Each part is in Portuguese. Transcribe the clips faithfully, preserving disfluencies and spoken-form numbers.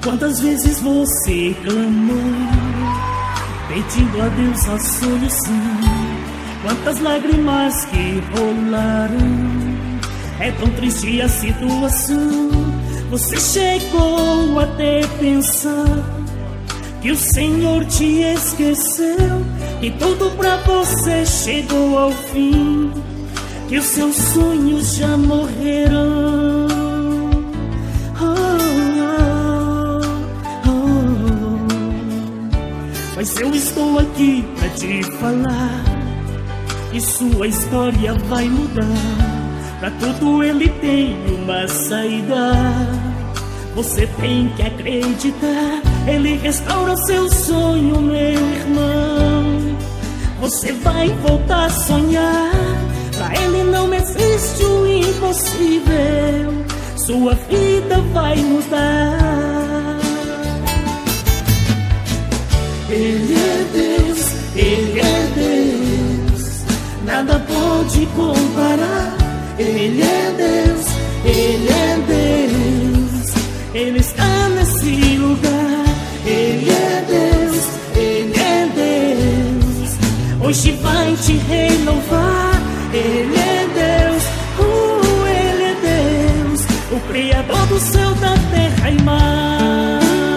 Quantas vezes você clamou, pedindo a Deus a solução? Quantas lágrimas que rolaram? É tão triste a situação. Você chegou até pensar que o Senhor te esqueceu, que tudo pra você chegou ao fim, que os seus sonhos já morreram. Oh, oh, oh. Mas eu estou aqui pra te falar que sua história vai mudar. Pra tudo ele tem uma saída. Você tem que acreditar. Ele restaura seu sonho, meu irmão. Você vai voltar a sonhar. Pra ele não existe o impossível. Sua vida vai mudar. Ele é Deus, Ele é Deus. Nada pode comparar. Ele é Deus, Ele é Deus. Ele está nesse lugar. Ele é Deus, Ele é Deus. Hoje vai te renovar. Ele é Deus, uh, Ele é Deus, o Criador do céu, da terra e mar.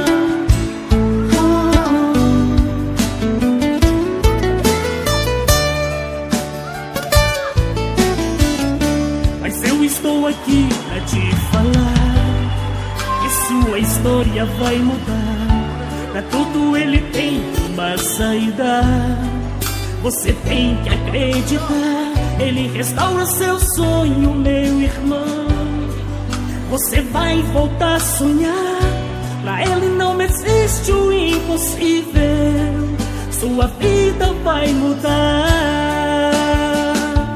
Mas eu estou aqui pra te falar que sua história vai mudar. Pra tudo ele tem uma saída. Você tem que acreditar. Ele restaura seu sonho, meu irmão. Você vai voltar a sonhar. Pra ele não existe o impossível. Sua vida vai mudar.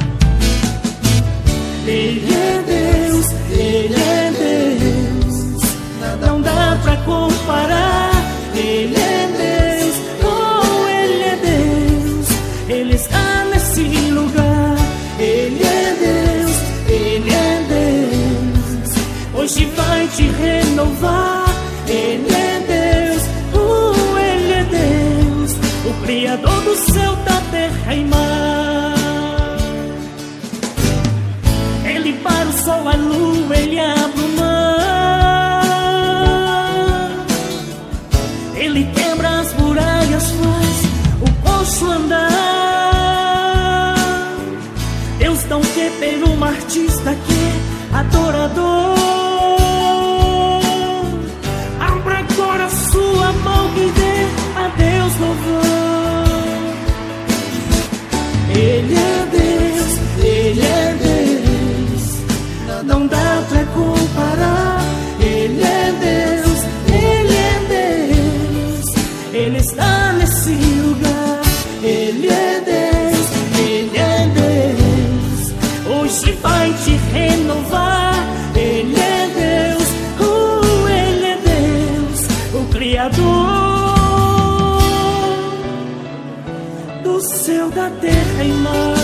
Ele é Deus, Ele é Deus. Não dá pra comparar. Ele é Deus, oh, Ele é Deus. Ele está nesse lugar. Ele é Deus, Ele é Deus. Hoje vai te renovar. Ele é Deus, uh, Ele é Deus, o Criador do céu, da terra e mar. Ele para o sol, a lua, Ele abre o mar. Ele quebra as muralhas, faz o poço andar. Deus não quer ter um artista que é adorador. Abra agora sua mão e dê a Deus louvor. Ele é Deus, Ele é Deus. Não dá pra comparar. Ele é Deus, Ele é Deus. Ele está nesse lugar. Ele é Deus, Ele é Deus. Hoje vai te renovar. Ele é Deus, uh, Ele é Deus, o Criador do céu, da terra e mar.